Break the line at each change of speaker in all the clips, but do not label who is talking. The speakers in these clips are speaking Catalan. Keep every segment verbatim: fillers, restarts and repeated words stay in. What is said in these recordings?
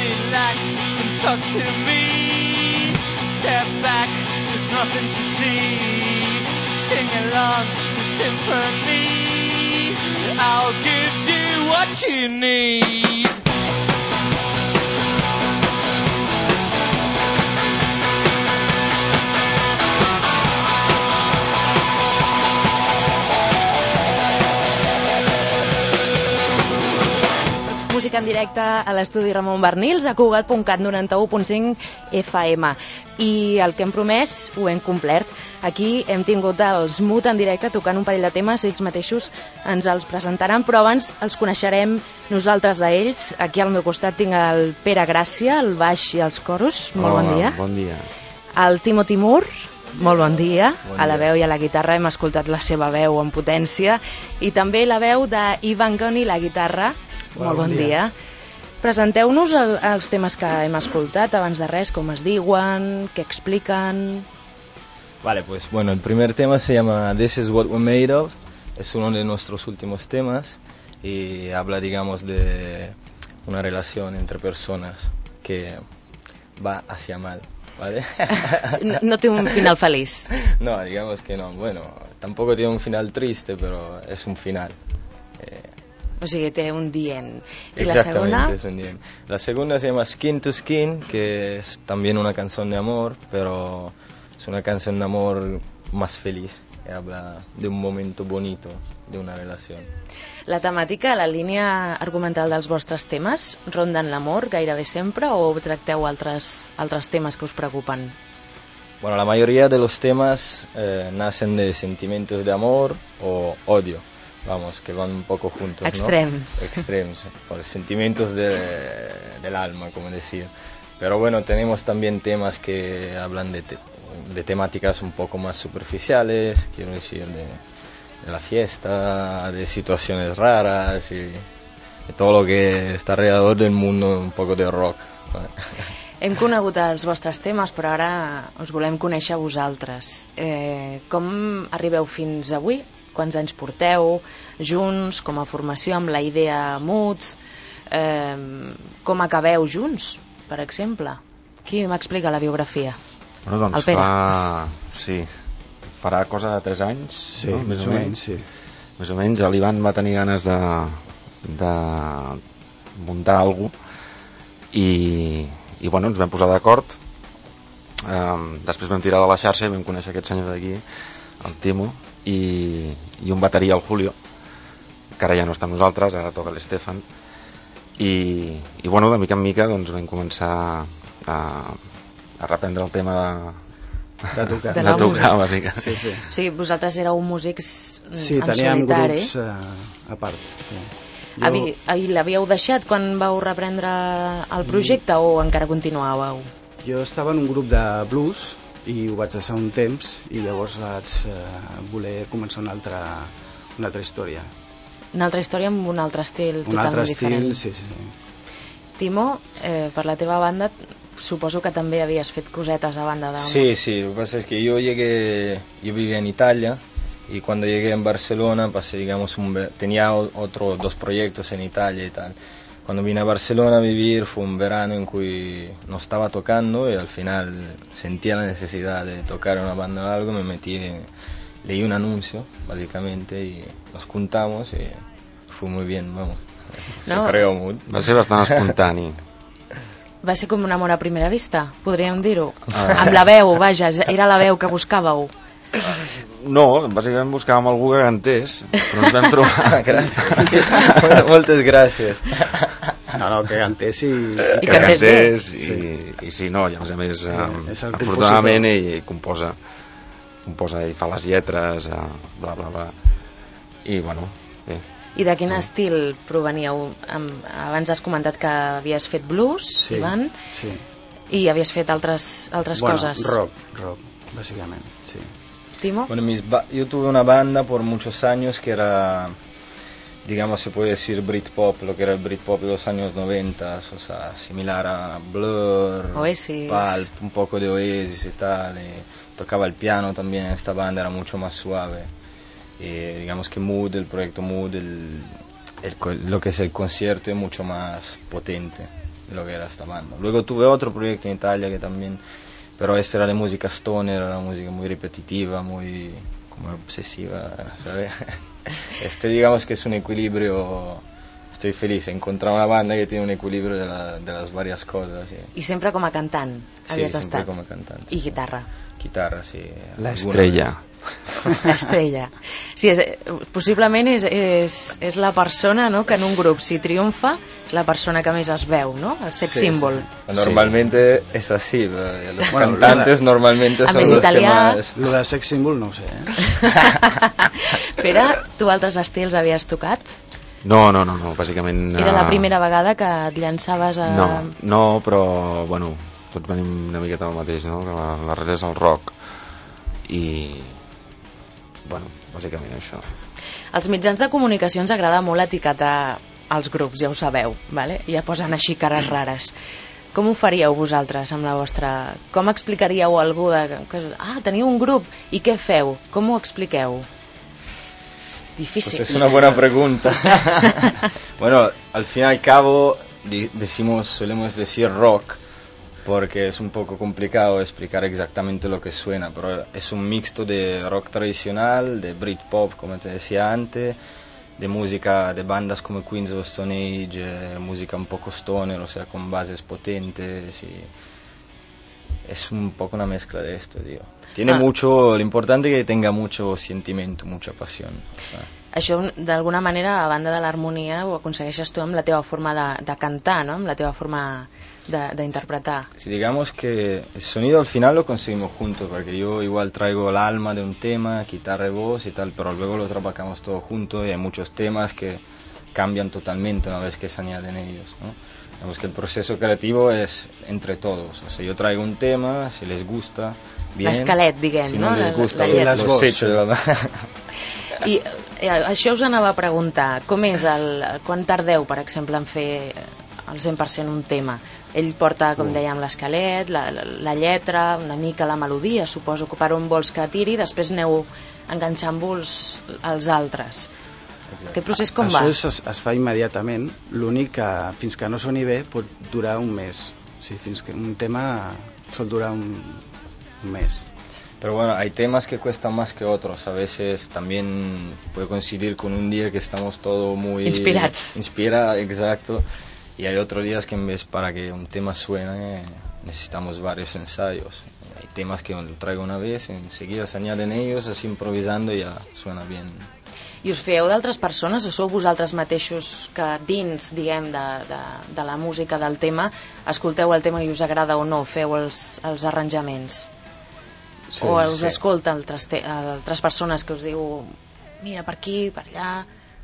relax and talk to me. Step back, there's nothing to see. Sing along the symphony. I'll give you what you need.
Música en directe a l'estudi Ramon Bernils a Cugat punt cat noranta-u punt cinc F M. I el que hem promès ho hem complert. Aquí hem tingut els Mood en directe tocant un parell de temes, ells mateixos ens els presentaran, però abans els coneixerem nosaltres a ells. Aquí al meu costat tinc el Pere Gràcia, el baix i els coros. Molt
Hola,
bon dia.
Bon dia.
El Timo Timur. Molt bon dia.
Bon
a la
dia.
veu i a la guitarra hem escoltat la seva veu en potència i també la veu d'Ivan Goni, la guitarra.
Hola,
Molt bon,
bon
dia.
dia.
Presenteu-nos el, els temes que hem escoltat abans de res, com es diuen, què expliquen.
Vale, pues bueno, el primer tema se llama This is what we're made of, es uno de nuestros últimos temas y habla, digamos, de una relación entre personas que va hacia mal, ¿vale?
No, no té un final feliç.
No, digamos que no, bueno, tampoco tiene un final triste, pero es un final. Eh,
O sigui, té un dient. I la
Exactamente,
segona?
es un dien. La segunda se llama Skin to Skin, que es también una canción de amor, pero es una canción de amor más feliz, que habla de un momento bonito de una relación.
La temàtica, la línia argumental dels vostres temes, ronden l'amor gairebé sempre o tracteu altres, altres temes que us preocupen?
Bueno, la mayoría de los temas eh, nacen de sentimientos de amor o odio. Vamos, que van un poco juntos, ¿no?
Extrems.
Extremos, por sentimientos de, del alma, como decir. Pero bueno, tenemos también temas que hablan de, te, de temáticas un poco más superficiales, quiero decir, de, de la fiesta, de situaciones raras y de todo lo que está alrededor del mundo, un poco de rock.
Hem conegut els vostres temes, però ara us volem conèixer a vosaltres. Eh, com arribeu fins avui? Quants anys porteu junts, com a formació, amb la idea Mood? Eh, com acabeu junts, per exemple? Qui m'explica la biografia?
Bueno, doncs
El Pere.
fa... Sí, farà cosa de tres anys,
Sí,
no?
més o menys, sí.
Més o menys, l'Ivan va tenir ganes de, de muntar alguna cosa i, i bueno, ens vam posar d'acord. Um, després vam tirar de la xarxa i vam conèixer aquest senyor d'aquí, el Timo, i, i un bateria, el Julio, que ara ja no està amb nosaltres, ara toca l'Estefan, i, i bueno, de mica en mica doncs, vam començar a, a reprendre el tema de,
De tocar.
De
de
la
tocar,
música.
bàsicament.
Sí, sí.
O sigui, vosaltres éreu músics
Sí,
en
teníem
solitari.
grups eh, a part. Sí. Jo,
Avi, I l'havíeu deixat quan vau reprendre el projecte o encara continuàveu?
jo estava en un grup de blues i ho vaig deixar un temps i llavors vaig eh, voler començar una altra, una altra història.
Una altra història amb un altre estil
Un
totalment
altre
diferent.
estil, sí, sí, sí.
Timo, eh, per la teva banda, suposo que també havies fet cosetes a banda de...
Sí, sí, lo que pasa es que yo llegué, yo vivía en Italia y cuando llegué en Barcelona pasé, digamos, un, ve- tenía o- otros dos proyectos en Italia y tal. Cuando vine a Barcelona a vivir fue un verano en que no estaba tocando y al final sentía la necesidad de tocar una banda o algo, me metí, leí un anuncio básicamente y nos juntamos y fue muy bien, vamos.
No.
Se creó Mood.
Va ser bastant espontani.
Va ser com un amor a primera vista, podríem dir-ho.
Ah.
Amb la veu, vaja, era la veu que buscàveu.
No, bàsicament buscàvem algú que cantés, però ens vam trobar...
Gràcies. Moltes gràcies.
No, no, que cantés i...
I
que
cantés bé.
cantés i, i sí, no, i a més a més eh,
és el
afortunadament ell, ell composa composa i fa les lletres eh, bla bla bla i bueno, bé.
I de quin estil proveníeu? Am- Abans has comentat que havies fet blues,
Sí,
Ivan,
sí.
i havies fet altres, altres
Bueno,
coses.
rock, rock, básicamente, sí.
Timo?
Bueno, mis ba- yo tuve una banda por muchos años que era, digamos, se puede decir Britpop, lo que era el Britpop de los años noventa, o sea, similar a Blur,
Oasis.
Pulp, un poco de Oasis y tal. Y tocaba el piano también en esta banda, era mucho más suave. Y digamos que Mood, el proyecto Mood, el, el co- lo que es el concierto es mucho más potente. de lo que era esta banda. Luego tuve otro proyecto en Italia que también, pero este era de música stoner, era música muy repetitiva, muy como obsesiva, ¿sabes? Este digamos que es un equilibrio. Estoy feliz, he encontrado una banda que tiene un equilibrio de, la, de las varias cosas. Sí.
I sempre com a cantant havies
sí, sempre
estat?
com a cantant.
I guitarra?
Guitarra, sí.
La estrella.
L'estrella. Sí, és, possiblement és, és, és la persona, no?, que en un grup, si triomfa, la persona que més es veu, no?, el sex
sí,
symbol.
Sí, sí. Normalmente sí. Es así, los
bueno,
cantantes
la...
normalmente son
los italià...
que más...
Lo de sex symbol no ho sé, eh?
Pere, tu altres estils havies tocat?
No, no, no, no, bàsicament...
Era la primera vegada que et llançaves a...
No, no, però, bueno, tots venim una miqueta del mateix, no? Que l'arrel és el rock i, bueno, bàsicament això.
Als mitjans de comunicació ens agrada molt etiquetar els grups, ja ho sabeu, vale? Ja posen així cares rares. Com ho faríeu vosaltres amb la vostra... Com explicaríeu a algú de... que, ah, teniu un grup, i què feu? Com ho expliqueu? Difícil.
Pues es una buena pregunta. Bueno, al fin y al cabo decimos, solemos decir rock porque es un poco complicado explicar exactamente lo que suena, pero es un mixto de rock tradicional, de Britpop, como te decía antes, de música de bandas como Queens of Stone Age, eh, música un poco stoner, o sea, con bases potentes y es un poco una mezcla de esto, tío. Tiene ah. mucho, lo importante es que tenga mucho sentimiento, mucha pasión. O sea.
Això, d'alguna manera, a banda de l'harmonia, ho aconsegueixes tu amb la teva forma de, de cantar, ¿no?, amb la teva forma d'interpretar.
Sí, digamos que el sonido al final lo conseguimos juntos, porque yo igual traigo el alma de un tema, guitarra y voz y tal, pero luego lo trabajamos todo juntos y hay muchos temas que cambian totalmente una vez que se añaden ellos, ¿no? Digamos que el proceso creativo es entre todos, o sea, yo traigo un tema, si les gusta, bien,
l'esquelet, diguem,
si no,
no?
les gusta,
la, la
los hecho de la...
I eh, això us anava a preguntar, com és el, quan tardeu, per exemple, en fer al cent per cent un tema? Ell porta, com dèiem, l'esquelet, la, la, la lletra, una mica la melodia, suposo que per on vols que tiri, després aneu enganxant-vos els altres. Exacte. Aquest procés com
Això
va?
Això es, es fa immediatament, l'únic que fins que no soni bé pot durar un mes. O sigui, fins que un tema sol durar un, un mes.
Pero bueno, hay temas que cuestan más que otros. A veces también puede coincidir con un día que estamos todos muy...
Inspirados.
Inspira, exacto. Y hay otros días que en vez para que un tema suene necesitamos varios ensayos. Hay temas que lo traigo una vez, enseguida se añaden ellos, así improvisando y ya suena bien.
I us fieu d'altres persones o sou vosaltres mateixos que dins, diguem, de, de, de la música del tema, escolteu el tema i us agrada o no, feu els, els arranjaments? Sí, o us sí. escolta altres, te, altres persones que us diu mira, per aquí, per allà...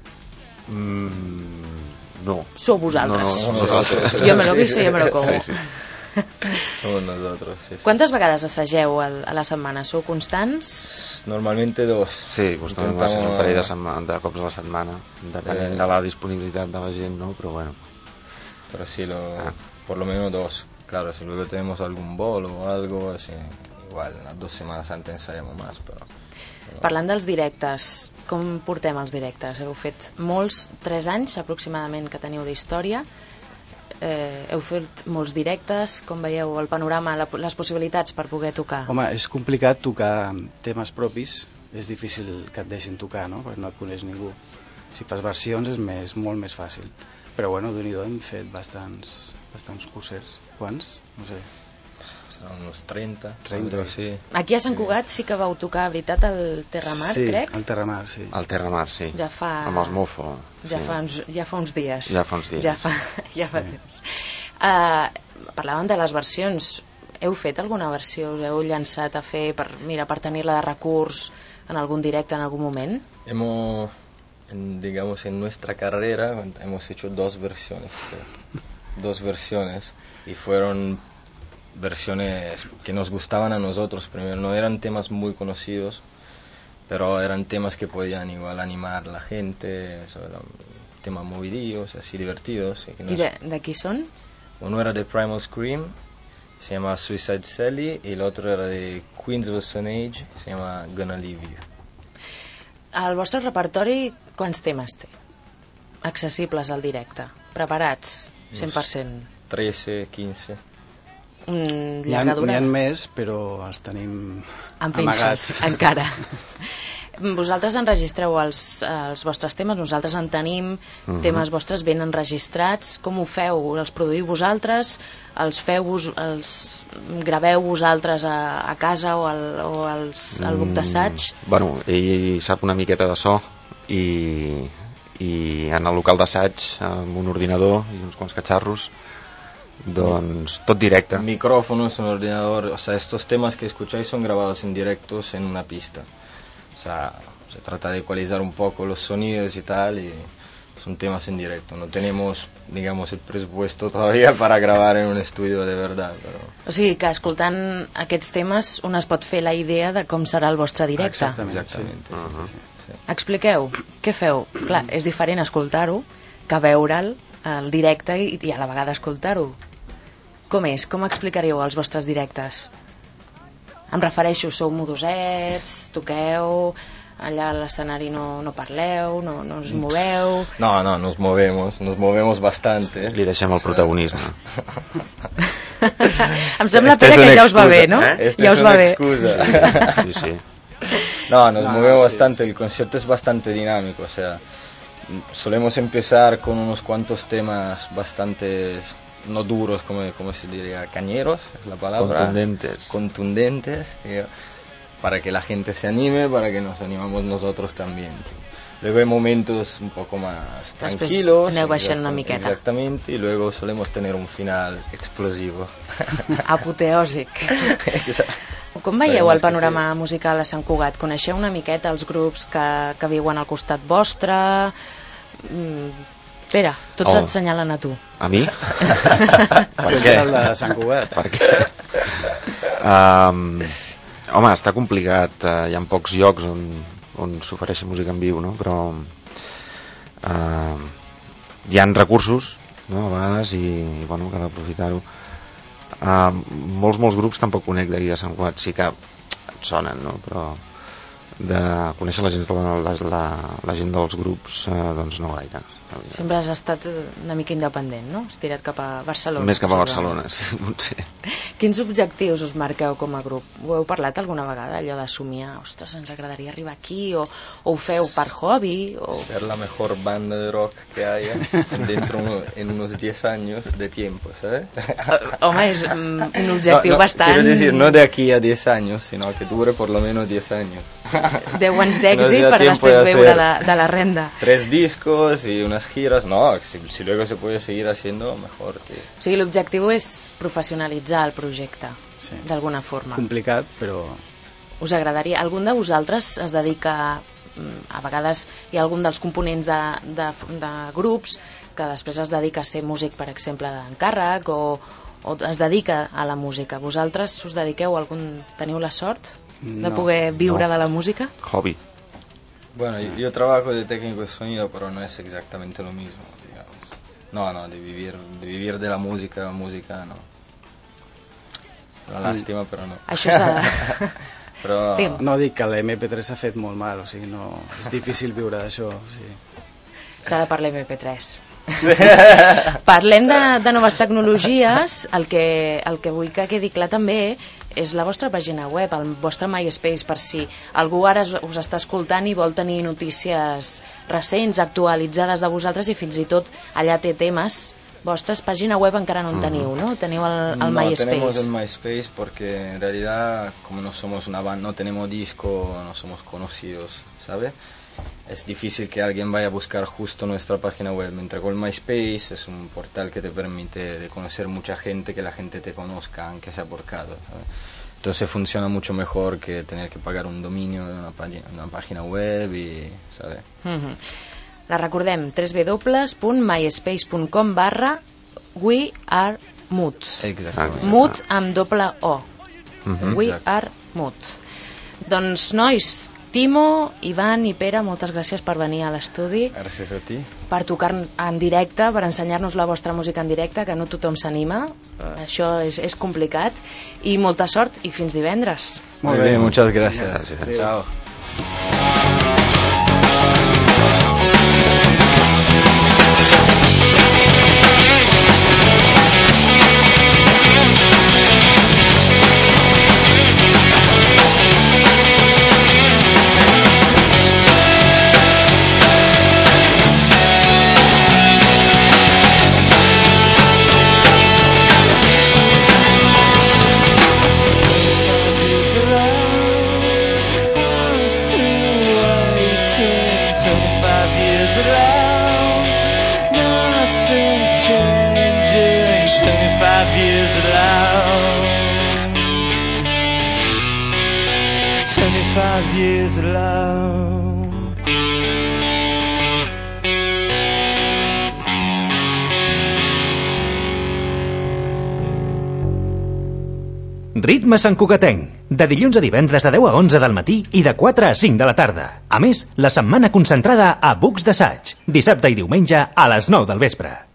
Mm, no.
Sou vosaltres?
No, no, no, nosaltres.
Jo me lo guiso i jo me lo como.
Sí, sí. Somos nosotros, sí, sí.
Quantes vegades assageu a la setmana? Sou constants?
Normalmente dos.
Sí, costum Intentamos... un parell de, setmana, de cops a la setmana, depenent eh... de la disponibilitat de la gent, ¿no? Pero bueno.
Pero sí, lo, ah. por lo menos dos. Claro, si luego tenemos algún bolo o algo, así, igual, unas dos semanas antes ensayamos más, pero...
Parlant dels directes, com portem els directes? Heu fet molts, tres anys aproximadament que teniu d'història. Eh, heu fet molts directes, com veieu el panorama, la, les possibilitats per poder tocar?
Home, és complicat tocar temes propis, és difícil que et deixin tocar, no?, perquè no et coneix ningú. Si fas versions és més, molt més fàcil, però bueno, d'un i do hem fet bastants, bastants concerts. Quants? No sé.
Seran uns trenta,
trenta,
sí.
Aquí a Sant Cugat sí que vau tocar, veritat, el Terramar,
sí,
crec?
Sí, el Terramar, sí.
El Terramar, sí.
Ja fa...
Amb els Mofo.
Ja,
sí.
fa uns, ja fa uns dies.
Ja fa uns dies.
Ja fa, ja fa sí. temps. Uh, parlàvem de les versions. Heu fet alguna versió? Us heu llançat a fer, per, mira, per tenir-la de recurs en algun directe en algun moment?
Hemos, en, digamos, en nuestra carrera hemos hecho dos versiones. Dos versiones. Y fueron... versiones que nos gustaban a nosotros primero, no eran temas muy conocidos, pero eran temas que podían igual animar a la gente, ¿sabes? Temas movidillos, así divertidos. Y, que nos...
¿Y de, de qui son?
Uno era de Primal Scream, se llama Suicide Sally, y el otro era de Queens of Stone Age, se llama Gonna Leave You.
El vostre repertori quants temes té? Accessibles al directe? Preparats? cent per cent?
trece, quinze.
Mm,
N'hi ha,
llarga durada.
n'hi ha més, però els tenim
En
amagats.
penses, encara. Vosaltres enregistreu els, els vostres temes, nosaltres en tenim
Mhm.
temes vostres ben enregistrats. Com ho feu? Els produïu vosaltres? Els feu vos, els graveu vosaltres a, a casa o al, o als, al buc d'assaig?
Mm, bueno, ell sap una miqueta de so i, i en el local d'assaig amb un ordinador i uns quants catxarros, doncs tot directe.
Micrófonos, un ordenador, o sea, estos temas que escucháis son grabados en directos en una pista. O sea, se trata de ecualizar un poco los sonidos y tal, y son temas en directo. No tenemos, digamos, el presupuesto todavía para grabar en un estudio de verdad, però...
O sigui que escoltant aquests temes un es pot fer la idea de com serà el vostre directe.
Exactament,
Exactament,
sí.
sí, sí, sí.
Expliqueu, què feu? Clar, és diferent escoltar-ho que veure'l al directe i, i a la vegada escoltar-ho. Com és? Com explicaríeu els vostres directes? Em refereixo, sou modosets, toqueu, allà a l'escenari no, no parleu, no, no us moveu...
No, no, nos movemos, nos movemos bastante.
Li deixem el protagonisme.
Em sembla,
Esta
Pere,
es
que
una
ja us va
excusa,
bé, no?
¿eh? Esta
Ja
es
us
una
va bé.
excusa.
Sí, sí.
No, nos
No,
movemos
sí,
bastante, el concierto es bastante dinámico, o sea, solemos empezar con unos cuantos temas bastante, no duros, como, como se diría, cañeros, es la palabra.
Contundentes.
Contundentes, tío, para que la gente se anime, para que nos animamos nosotros también, tío. Luego hay momentos un poco más
Després
tranquilos.
aneu baixant una
exact-
miqueta.
Exactamente, y luego solemos tener un final explosivo.
Apoteòsic.
Exacto.
Com veieu
Esperem
el
que
panorama
sí.
musical a Sant Cugat? Coneixeu una miqueta els grups que, que viuen al costat vostre? Mm, Pere, tots
Oh.
et senyalen a tu.
A mi?
Tu
Per
ets
què?
el de Sant Cugat.
Per què? Um, home, està complicat. Uh, hi ha pocs llocs on, on s'ofereixi música en viu, no? Però uh, hi han recursos, no? A vegades, i, i bueno, cal aprofitar-ho. Uh, molts, molts grups tampoc conec d'aquí a Sant Cugat. Sí que et sonen, no? Però de conèixer la gent, la, la, la, la gent dels grups, uh, doncs no gaire.
Sempre has estat una mica independent, no? Has tirat cap a Barcelona.
Més cap a
possiblement.
Barcelona, sí, potser.
Quins objectius us marqueu com a grup? Ho heu parlat alguna vegada, allò de somiar, ostres, ens agradaria arribar aquí, o, o ho feu per hobby? O...
Ser la mejor banda de rock que haya dentro uno, en unos diez años de tiempo, ¿sabes?
Uh, home, és um, un objectiu
no, no,
bastant...
Quiero decir, no de aquí a diez años, sino que dure por lo menos diez años.
deu anys
Nos
d'èxit
da
per
tiempo
després
de
veure
hacer
de, de la renda.
Tres discos y unas giras, no, si, si luego se puede seguir haciendo, mejor, tío.
O sigui, l'objectiu és professionalitzar el projecte,
Sí.
d'alguna forma.
Complicat, però
Us agradaria... Algun de vosaltres es dedica... mm, A vegades hi ha algun dels components de, de, de grups que després es dedica a ser músic, per exemple, d'encàrrec, o, o es dedica a la música. Vosaltres us dediqueu a algun... Teniu la sort de
No.
poder viure
No.
de la música?
Hobby.
Bueno, yo, yo trabajo de técnico de sonido, pero no es exactamente lo mismo, digamos. No, no, de vivir de, vivir de la música, música, no. Una lástima, però no.
Això s'ha...
Però...
Digue'm.
no dic que l'M P tres s'ha fet molt mal, o sigui, no, és difícil viure d'això. O sigui.
S'ha de parlar M P tres. Parlem de, de noves tecnologies. El que, el que vull que quedi clar també és la vostra pàgina web, el vostre MySpace, per si algú ara us, us està escoltant i vol tenir notícies recents, actualitzades de vosaltres, i fins i tot allà té temes vostres. Pàgina web encara no en teniu, no? Teniu el, el
no,
MySpace.
tenemos el MySpace porque en realidad, como no somos una banda, no tenemos disco, no somos conocidos, ¿sabes? Es difícil que alguien vaya a buscar justo nuestra página web, mientras con el MySpace es un portal que te permite de conocer mucha gente, que la gente te conozca, aunque sea por caso, ¿sabes? Entonces funciona mucho mejor que tener que pagar un dominio de una, pag- una página web y, ¿sabes?
Mhm. La recordem, w w w punt myspace punt com barra we are mood.
Exactamente.
Mood amb doble O.
Mhm.
We
Exacte.
are mood. Doncs, nois, Timo, Ivan i Pere, moltes gràcies per venir a l'estudi,
Gracias a ti.
per tocar en directe, per ensenyar-nos la vostra música en directe, que no tothom s'anima, això és, és complicat, i molta sort i fins divendres.
Muy bien, muchas gracias.
Gracias.
Chao.
five years of love.
Ritme Sant Cugatenc, de dilluns a divendres de deu a onze del matí i de quatre a cinc de la tarda. A més, la setmana concentrada a Bucs d'Assaig, dissabte i diumenge a les nou del vespre.